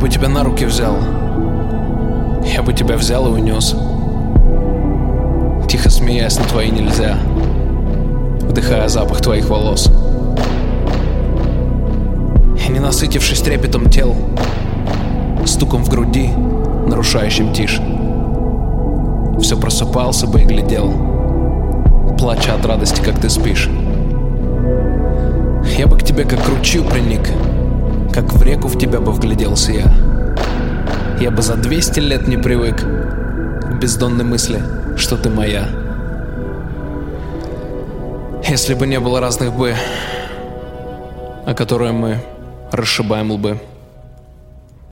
бы тебя на руки взял, я бы тебя взял и унес, тихо смеясь на твои нельзя, вдыхая запах твоих волос. И не насытившись трепетом тел, стуком в груди, нарушающим тишь, все просыпался бы и глядел, плача от радости, как ты спишь. Я бы к тебе как к ручью приник, как в реку в тебя бы вгляделся я. Я бы за 200 лет не привык к бездонной мысли, что ты моя. Если бы не было разных «бы», о которые мы расшибаем лбы.